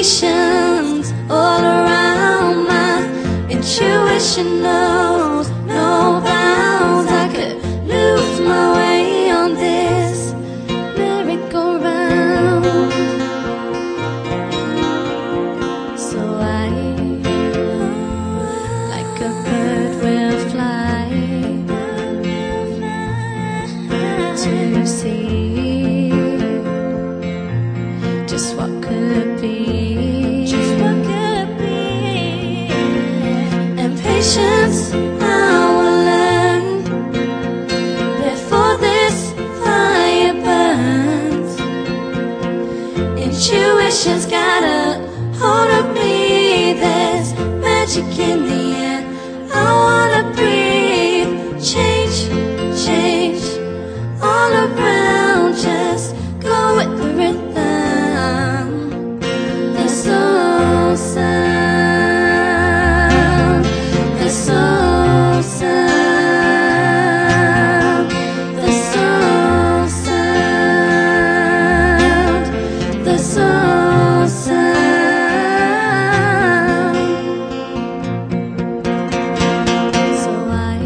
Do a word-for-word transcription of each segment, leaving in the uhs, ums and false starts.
sensations all around. My intuition knows no bounds. I could lose my way on this merry-go-round. So I, like a bird, will fly to see just what could be, just what could be. And patience I will learn before this fire burns. Intuition's got a hold of me. There's magic in the air. I wanna breathe, change, change all around. Just go with the rhythm. The soul sound, the soul sound, the soul sound, the soul sound. So I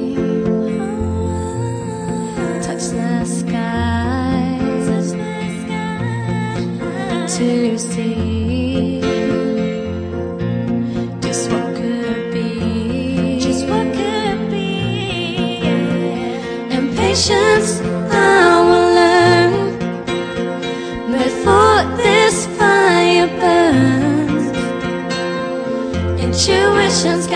touch the sky to see just what could be, just what could be. And patience I will learn before this fire burns. Intuition's got